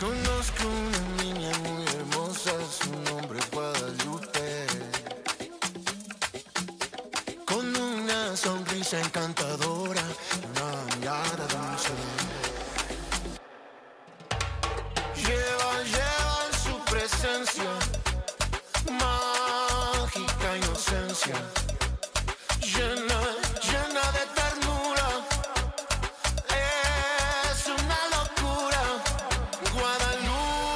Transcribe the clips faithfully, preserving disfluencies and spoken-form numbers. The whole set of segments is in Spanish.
Conozco una niña muy hermosa, su nombre es Guadalupe, con una sonrisa encantadora, una mirada dulce. Lleva, lleva en su presencia mágica inocencia, llena, llena de ternura, es una locura, Guadalupe.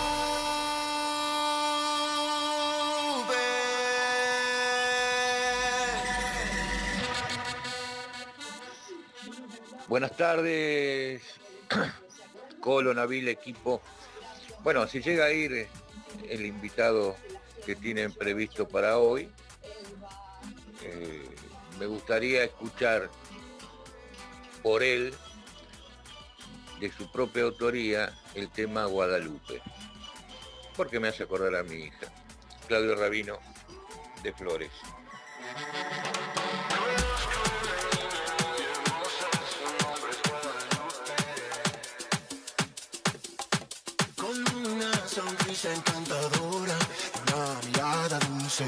Buenas tardes, Colo, Nabil, equipo. Bueno, si llega a ir el invitado que tienen previsto para hoy, eh, me gustaría escuchar por él, de su propia autoría, el tema Guadalupe, porque me hace acordar a mi hija, Claudio Rabino, de Flores. Sonrisa encantadora, una mirada dulce.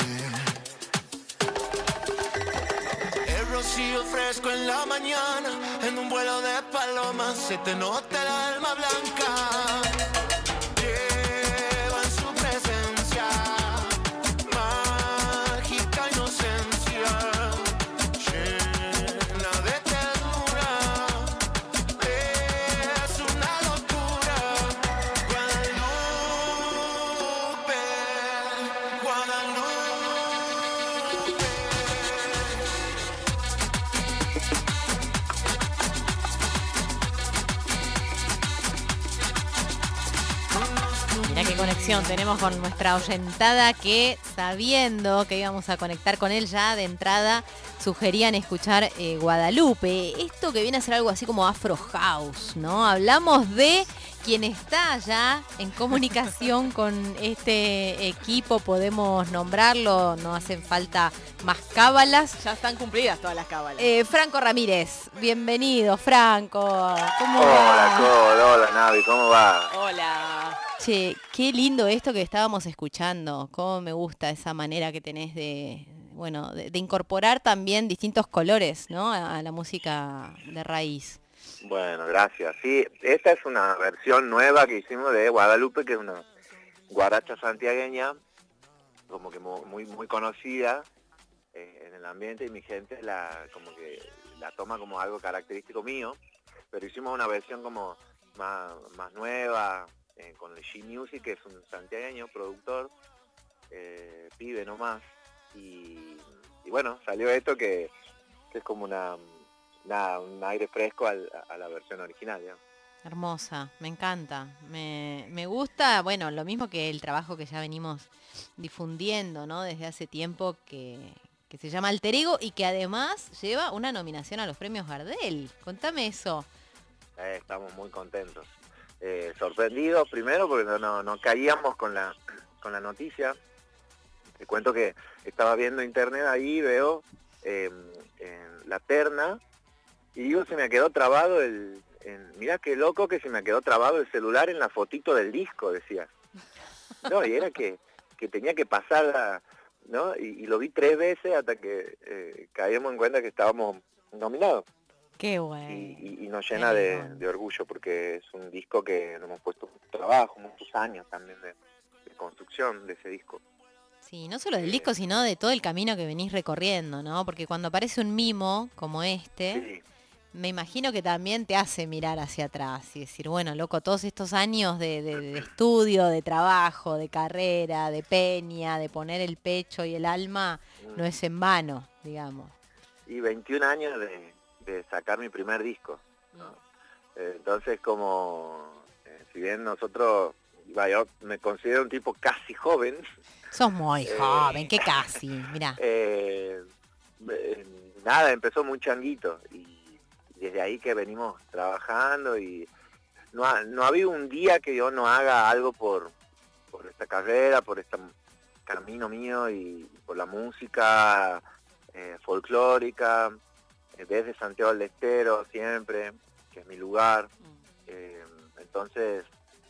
El rocío fresco en la mañana, en un vuelo de palomas, se te nota el alma blanca. Lleva en su presencia mágica inocencia, llena de ternura, es una locura. Mirá qué conexión tenemos con nuestra oyentada que, sabiendo que íbamos a conectar con él ya de entrada, sugerían escuchar eh, Guadalupe. Esto que viene a ser algo así como Afro House, ¿no? Hablamos de quien está ya en comunicación con este equipo, podemos nombrarlo, no hacen falta más cábalas. Ya están cumplidas todas las cábalas. Eh, Franco Ramírez, bienvenido, Franco. ¿Cómo hola, va? Col, hola, Navi, ¿cómo va? Hola. Che, qué lindo esto que estábamos escuchando. Cómo me gusta esa manera que tenés de, bueno, de, de incorporar también distintos colores, ¿no? A, a la música de raíz. Bueno, gracias. Sí, esta es una versión nueva que hicimos de Guadalupe, que es una guaracha santiagueña, como que muy muy conocida eh, en el ambiente, y mi gente la como que la toma como algo característico mío, pero hicimos una versión como más, más nueva, eh, con el G Music, que es un santiagueño productor, eh, pibe nomás, y, y bueno, salió esto que, que es como una... Nada, un aire fresco al, a la versión original, ¿ya? Hermosa, me encanta, me, me gusta, bueno, lo mismo que el trabajo que ya venimos difundiendo, ¿no? Desde hace tiempo, que, que se llama Alter Ego y que además lleva una nominación a los premios Gardel. Contame eso. Eh, estamos muy contentos. Eh, sorprendidos primero porque no, no, no caíamos con la, con la noticia. Te cuento que estaba viendo internet ahí, veo eh, en la terna, y digo, se me quedó trabado el... En, mirá qué loco que se me quedó trabado el celular en la fotito del disco, decía. No, y era que, que tenía que pasar, la, ¿no? Y, y lo vi tres veces hasta que eh, caímos en cuenta que estábamos nominados. Qué bueno. Y, y, y nos llena de, de orgullo, porque es un disco que nos hemos puesto mucho trabajo, muchos años también de, de construcción de ese disco. Sí, no solo del disco, sino de todo el camino que venís recorriendo, ¿no? Porque cuando aparece un mimo como este... Sí. Me imagino que también te hace mirar hacia atrás y decir, bueno, loco, todos estos años de, de, de estudio, de trabajo, de carrera, de peña, de poner el pecho y el alma, no es en vano, digamos. Y veintiún años de, de sacar mi primer disco, ¿no? Eh, entonces, como, eh, si bien nosotros, yo me considero un tipo casi joven. Sos muy eh, joven, que casi, mirá. Eh, eh, nada, empezó muy changuito y desde ahí que venimos trabajando, y no ha, no ha habido un día que yo no haga algo por, por esta carrera, por este camino mío y por la música eh, folclórica, eh, desde Santiago del Estero siempre, que es mi lugar. Eh, entonces,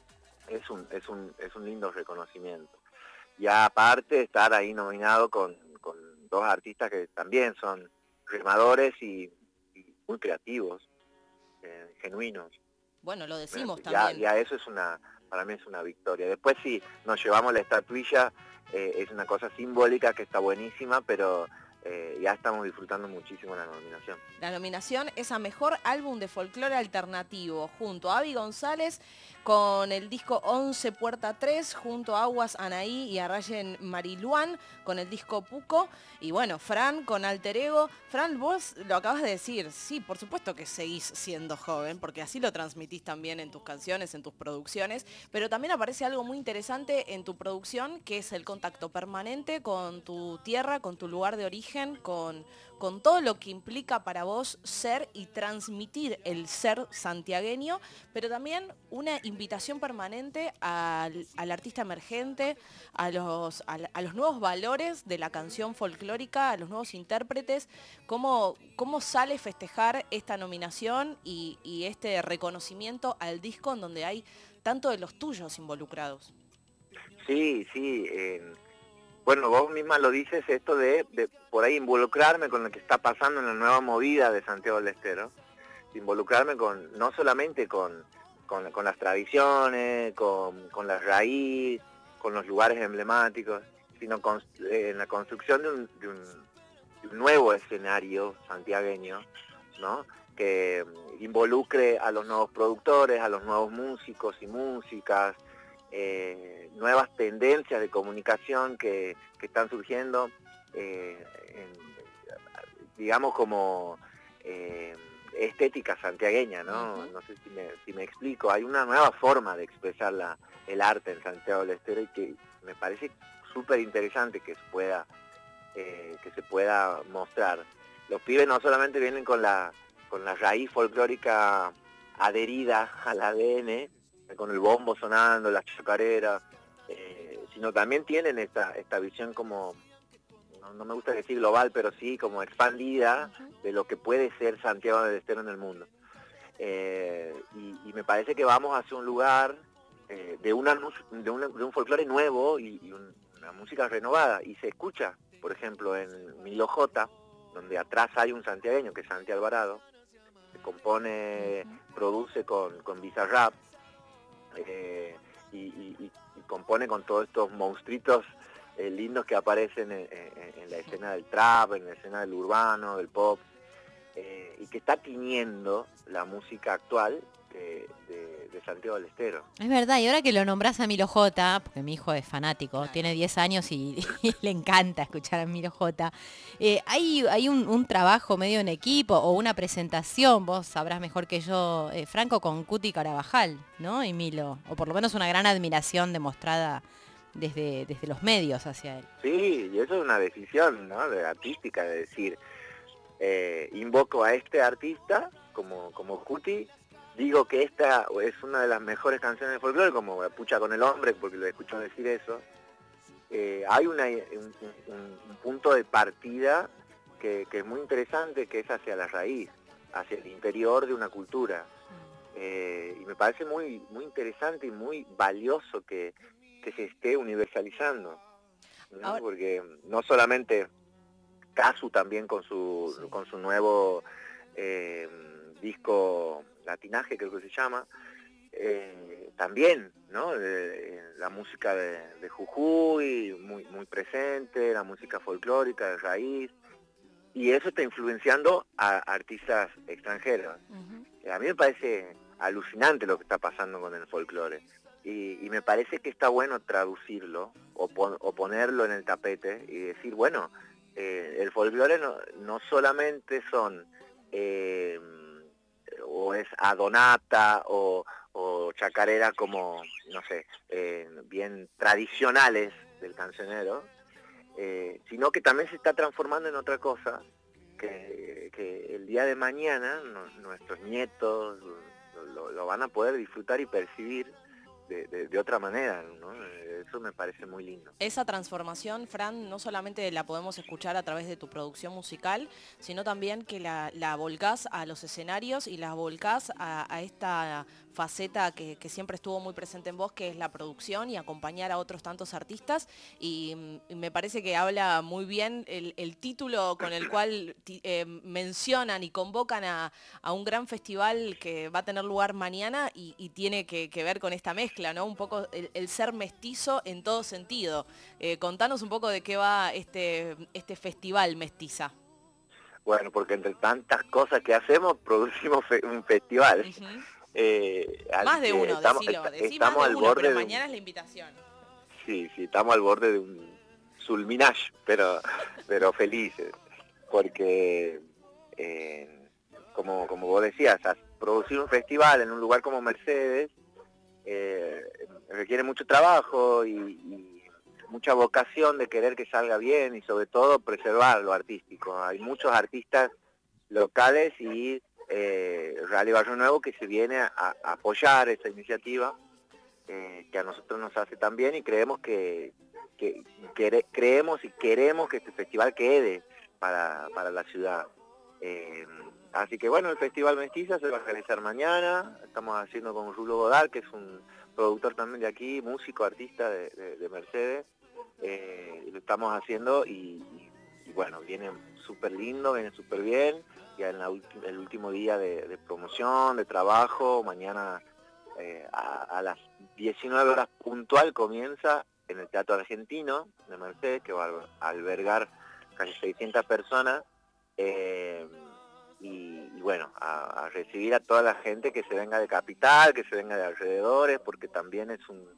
es un, es un, es un lindo reconocimiento. Y aparte estar ahí nominado con, con dos artistas que también son remadores y, y muy creativos, eh, genuinos. Bueno, lo decimos ya, también. ya eso es una, para mí es una victoria. Después sí, nos llevamos la estatuilla, eh, es una cosa simbólica que está buenísima, pero eh, ya estamos disfrutando muchísimo la nominación. La nominación es a Mejor Álbum de Folclore Alternativo, junto a Avi González con el disco once Puerta tres, junto a Aguas Anaí y a Rayen Mariluán con el disco Puco, y bueno, Fran con Alter Ego. Fran, vos lo acabas de decir, sí, por supuesto que seguís siendo joven, porque así lo transmitís también en tus canciones, en tus producciones, pero también aparece algo muy interesante en tu producción, que es el contacto permanente con tu tierra, con tu lugar de origen, con, con todo lo que implica para vos ser y transmitir el ser santiagueño, pero también una invitación permanente al, al artista emergente, a los, a, a los nuevos valores de la canción folclórica, a los nuevos intérpretes. ¿Cómo, cómo sale festejar esta nominación y, y este reconocimiento al disco en donde hay tanto de los tuyos involucrados? Sí, sí. Eh, bueno, vos misma lo dices, esto de, de por ahí involucrarme con lo que está pasando en la nueva movida de Santiago del Estero, involucrarme con no solamente con, con, con las tradiciones, con, con la raíz, con los lugares emblemáticos, sino con, eh, en la construcción de un, de, un, de un nuevo escenario santiagueño, ¿no? Que involucre a los nuevos productores, a los nuevos músicos y músicas, eh, nuevas tendencias de comunicación que, que están surgiendo, eh, en, digamos como eh, estética santiagueña, ¿no? Uh-huh. No sé si me, si me explico. Hay una nueva forma de expresar la, el arte en Santiago del Estero y que me parece súper interesante que se pueda eh, que se pueda mostrar. Los pibes no solamente vienen con la con la raíz folclórica adherida al A D N, con el bombo sonando, las chacareras, eh, sino también tienen esta, esta visión como, no, no me gusta decir global, pero sí como expandida de lo que puede ser Santiago del Estero en el mundo. Eh, y, y me parece que vamos hacia un lugar eh, de, una, de, una, de un folclore nuevo y, y un, una música renovada, y se escucha, por ejemplo, en Milo J, donde atrás hay un santiagueño que es Santi Alvarado, que compone, produce con, con Bizarrap, eh, y, y, y compone con todos estos monstruitos eh, lindos que aparecen en, en, en la escena del trap, en la escena del urbano, del pop, eh, y que está tiñendo la música actual de, de, de Santiago del Estero. Es verdad, y ahora que lo nombrás a Milo J, porque mi hijo es fanático, claro, tiene diez años y, y le encanta escuchar a Milo J, eh, hay, hay un, un trabajo medio en equipo o una presentación, vos sabrás mejor que yo, eh, Franco, con Cuti Carabajal, ¿no? Y Milo, o por lo menos una gran admiración demostrada desde, desde los medios hacia él. Sí, y eso es una decisión, ¿no?, de artística, de decir, eh, invoco a este artista como, como Cuti. Digo que esta es una de las mejores canciones de folclore, como Pucha con el Hombre, porque lo escucho decir eso. Eh, hay una, un, un, un punto de partida que, que es muy interesante, que es hacia la raíz, hacia el interior de una cultura. Eh, y me parece muy, muy interesante y muy valioso que, que se esté universalizando, ¿no? Ahora, porque no solamente Casu también con su, sí. con su nuevo eh, disco Latinaje, creo que se llama, eh, también, ¿no? De, la música de, de Jujuy, muy, muy presente, la música folclórica de raíz, y eso está influenciando a artistas extranjeros. Uh-huh. A mí me parece alucinante lo que está pasando con el folclore, y, y me parece que está bueno traducirlo o, pon, o ponerlo en el tapete y decir, bueno, eh, el folclore no, no solamente son... Eh, o es adonata o, o chacarera como, no sé, eh, bien tradicionales del cancionero, eh, sino que también se está transformando en otra cosa que, que el día de mañana no, nuestros nietos lo, lo, lo van a poder disfrutar y percibir de, de, de otra manera, ¿no? Eso me parece muy lindo. Esa transformación, Fran, no solamente la podemos escuchar a través de tu producción musical, sino también que la, la volcás a los escenarios y la volcás a, a esta faceta que, que siempre estuvo muy presente en vos, que es la producción y acompañar a otros tantos artistas. Y, y me parece que habla muy bien el, el título con el cual eh, mencionan y convocan a, a un gran festival que va a tener lugar mañana y, y tiene que, que ver con esta mezcla, ¿no? Un poco el, el ser mestizo en todo sentido. Eh, contanos un poco de qué va este, este festival Mestiza. Bueno, porque entre tantas cosas que hacemos, producimos fe un festival. Uh-huh. eh, más de uno, estamos, decilo, est decí estamos más de al uno, borde pero de mañana un, es la invitación. Sí, sí, estamos al borde de un Sulminage, pero, pero felices, porque eh, como, como vos decías, producir un festival en un lugar como Mercedes eh, requiere mucho trabajo y, y mucha vocación de querer que salga bien y sobre todo preservar lo artístico. Hay muchos artistas locales y eh, Rally Barrio Nuevo que se viene a, a apoyar esa iniciativa eh, que a nosotros nos hace tan bien y creemos que, que, que creemos y queremos que este festival quede para, para la ciudad. Eh, así que bueno, el Festival Mestiza se va a realizar mañana, estamos haciendo con Rulo Godard, que es un productor también de aquí, músico, artista de, de, de Mercedes. Eh, lo estamos haciendo y, y, y bueno, viene súper lindo, viene súper bien, ya en la ulti- el último día de, de promoción, de trabajo, mañana eh, a, a las diecinueve horas puntual comienza en el Teatro Argentino de Mercedes, que va a albergar casi seiscientas personas, eh, y, y bueno, a, a recibir a toda la gente que se venga de Capital, que se venga de alrededores, porque también es un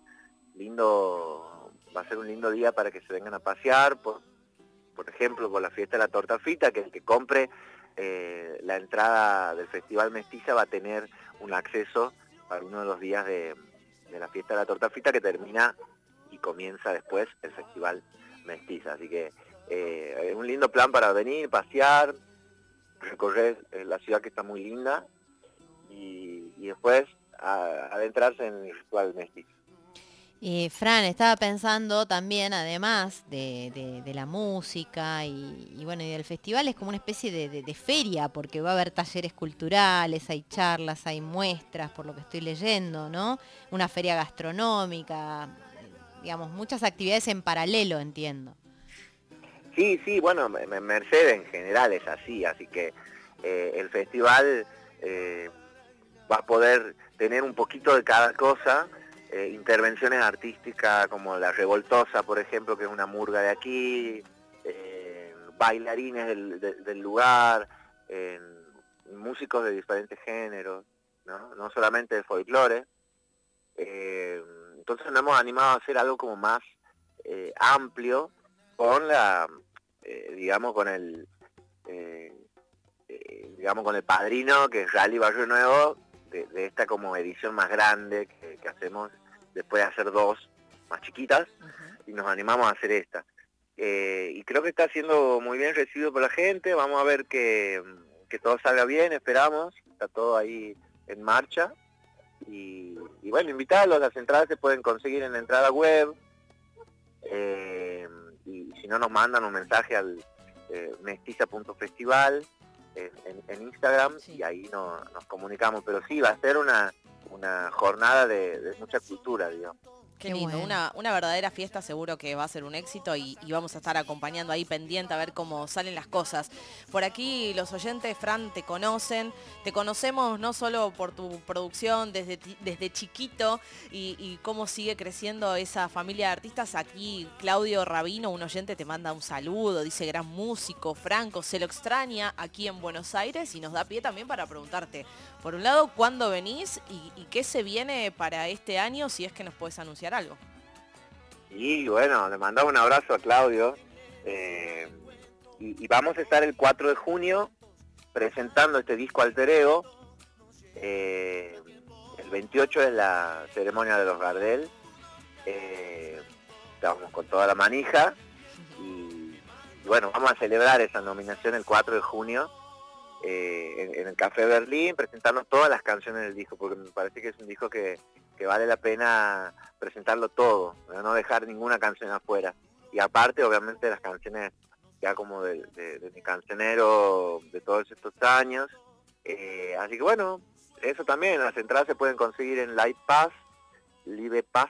lindo... va a ser un lindo día para que se vengan a pasear, por, por ejemplo, por la fiesta de la torta frita, que el que compre eh, la entrada del Festival Mestiza va a tener un acceso para uno de los días de, de la fiesta de la torta frita que termina y comienza después el Festival Mestiza. Así que eh, es un lindo plan para venir, pasear, recorrer eh, la ciudad que está muy linda y, y después a, adentrarse en el Festival Mestiza. Eh, Fran, estaba pensando también, además de, de, de la música y, y bueno y del festival, es como una especie de, de, de feria, porque va a haber talleres culturales, hay charlas, hay muestras, por lo que estoy leyendo, ¿no? Una feria gastronómica, digamos, muchas actividades en paralelo, entiendo. Sí, sí, bueno, Mercedes en general es así, así que eh, el festival eh, va a poder tener un poquito de cada cosa. Eh, intervenciones artísticas como La Revoltosa, por ejemplo, que es una murga de aquí, eh, bailarines del, de, del lugar, eh, músicos de diferentes géneros, ¿no? No solamente de folclore. Eh, entonces nos hemos animado a hacer algo como más eh, amplio con la, eh, digamos, con el, eh, eh, digamos, con el padrino, que es Rally Barrio Nuevo, de, de esta como edición más grande que, que hacemos después de hacer dos más chiquitas, uh-huh. y nos animamos a hacer esta. Eh, y creo que está siendo muy bien recibido por la gente, vamos a ver que, que todo salga bien, esperamos, está todo ahí en marcha. Y, y bueno, invitarlos, las entradas se pueden conseguir en la entrada web, eh, y si no nos mandan un mensaje al eh, mestiza punto festival en, en, en Instagram, sí. Y ahí no, nos comunicamos, pero sí, va a ser una... una jornada de, de mucha cultura, digamos. Qué lindo, bueno. una, una verdadera fiesta, seguro que va a ser un éxito y, y vamos a estar acompañando ahí pendiente a ver cómo salen las cosas. Por aquí los oyentes, Fran, te conocen, te conocemos no solo por tu producción desde, desde chiquito y, y cómo sigue creciendo esa familia de artistas. Aquí Claudio Rabino, un oyente, te manda un saludo, dice gran músico, Franco, se lo extraña aquí en Buenos Aires y nos da pie también para preguntarte, por un lado, ¿cuándo venís y, y qué se viene para este año, si es que nos podés anunciar algo? Y bueno, le mandamos un abrazo a Claudio, eh, y, y vamos a estar el cuatro de junio presentando este disco Alter Ego. Eh, el veintiocho es la ceremonia de los Gardel, eh, estamos con toda la manija y, y bueno, vamos a celebrar esa nominación el cuatro de junio eh, en, en el Café Berlín, presentando todas las canciones del disco, porque me parece que es un disco que, que vale la pena presentarlo todo, no dejar ninguna canción afuera. Y aparte, obviamente, las canciones ya como de, de, de mi cancionero de todos estos años. Eh, así que bueno, eso también, las entradas se pueden conseguir en Live Pass, Live Pass,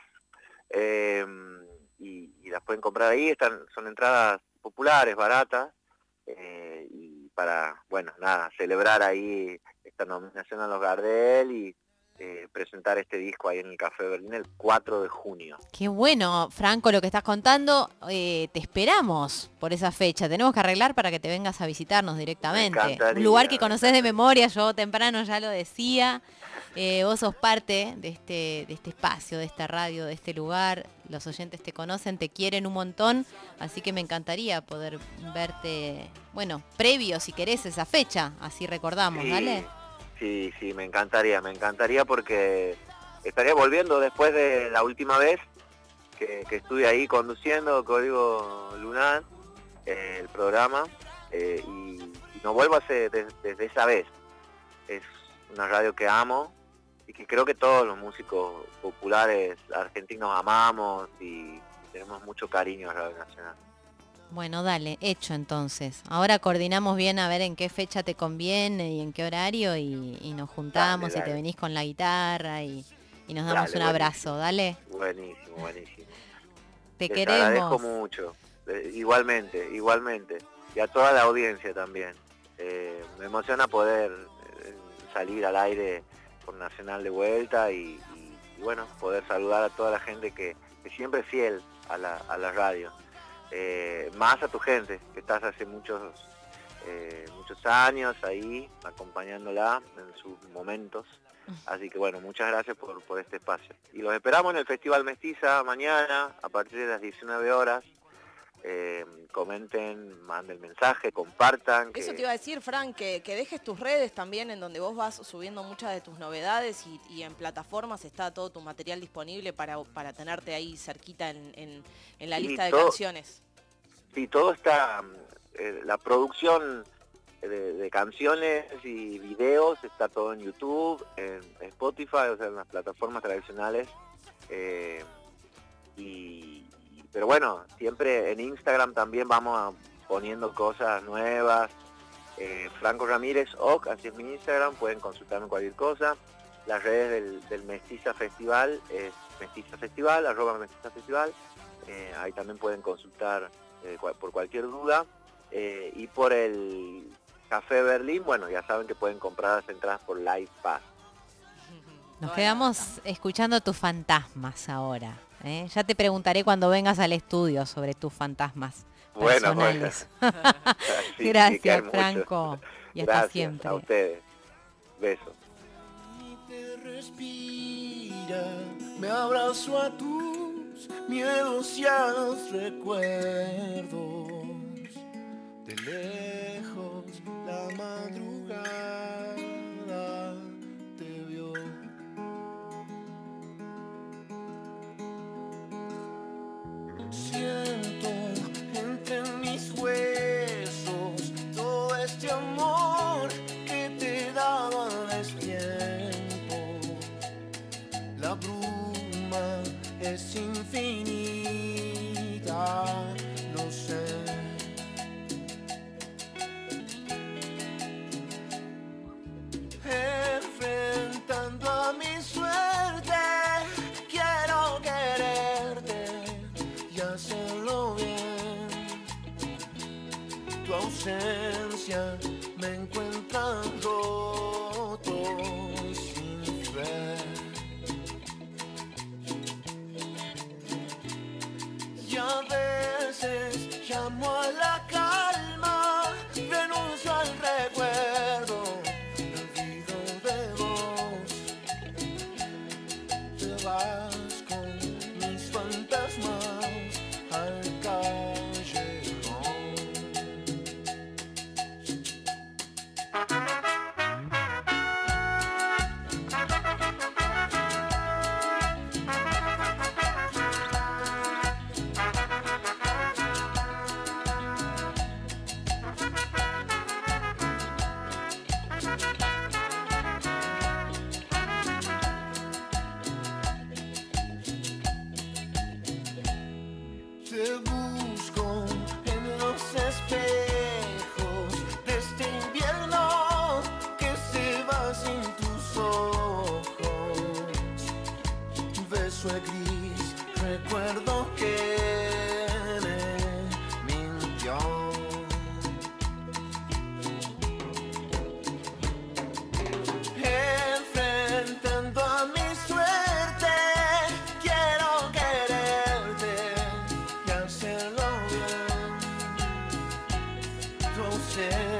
eh, y, y las pueden comprar ahí. Están, son entradas populares, baratas, eh, y para, bueno, nada, celebrar ahí esta nominación a los Gardel y eh, presentar este disco ahí en el Café Berlín el cuatro de junio. Qué bueno, Franco, lo que estás contando. Eh, te esperamos por esa fecha. Tenemos que arreglar para que te vengas a visitarnos directamente. Un lugar que conoces de memoria, yo temprano ya lo decía. Eh, vos sos parte de este, de este espacio, de esta radio, de este lugar. Los oyentes te conocen, te quieren un montón, así que me encantaría poder verte, bueno, previo, si querés, esa fecha, así recordamos, Sí, ¿dale? sí, sí, me encantaría, me encantaría porque estaría volviendo después de la última vez que, que estuve ahí conduciendo Código Lunar, eh, el programa, eh, y, y no vuelvo hace desde, desde esa vez. Es una radio que amo y que creo que todos los músicos populares argentinos amamos y tenemos mucho cariño a Radio Nacional. Bueno, dale, hecho entonces. Ahora coordinamos bien a ver en qué fecha te conviene y en qué horario y, y nos juntamos Dale, dale. y te venís con la guitarra y, y nos damos Dale, un abrazo, dale. Buenísimo, buenísimo. Te Les queremos. agradezco mucho, eh, igualmente, igualmente. Y a toda la audiencia también. Eh, me emociona poder eh, salir al aire por Nacional de vuelta y, y, y bueno, poder saludar a toda la gente que, que siempre es fiel a la, a la radio. Eh, más a tu gente, que estás hace muchos, eh, muchos años ahí, acompañándola en sus momentos. Así que bueno, muchas gracias por, por este espacio. Y los esperamos en el Festival Mestiza mañana, a partir de las diecinueve horas. Eh, comenten, manden mensaje, compartan. Eso que... te iba a decir, Fran, que, que dejes tus redes también, en donde vos vas subiendo muchas de tus novedades y, y en plataformas está todo tu material disponible para, para tenerte ahí cerquita en, en, en la Sí, lista de todo, canciones. Sí, todo está, eh, la producción de, de canciones y videos está todo en YouTube, en Spotify, o sea, en las plataformas tradicionales. Eh, y Pero bueno, siempre en Instagram también vamos a, poniendo cosas nuevas. Eh, Franco Ramírez Oc, así es mi Instagram, pueden consultarme cualquier cosa. Las redes del, del Mestiza Festival es Mestiza Festival, arroba Mestiza Festival. Eh, ahí también pueden consultar eh, cual, por cualquier duda. Eh, y por el Café Berlín, bueno, ya saben que pueden comprar las entradas por Live Pass. Nos quedamos escuchando tus fantasmas ahora. ¿eh? Ya te preguntaré cuando vengas al estudio sobre tus fantasmas Bueno, personales. bueno. Sí, Gracias, sí, Franco. Y hasta Gracias siempre. a ustedes. Besos. Te respira, me abrazo a tus miedos y a los recuerdos. De lejos la madrugada te vio. Siento entre mis huesos todo este amor que te he dado al destiempo. La bruma es infinita, lo sé. Enfrentando a mi suerte, quiero quererte y hacerlo bien. Tu ausencia me encuentra roto y sin fe. Y a veces llamo a la calma, renuncio al recuerdo, olvido de vos. Te vas con mis fantasmas al callejón. Te busco en los espejos de este invierno que se va sin tu sol. gris, recuerdo que me mintió. Enfrentando a mi suerte, quiero quererte y hacerlo bien. Tu ausencia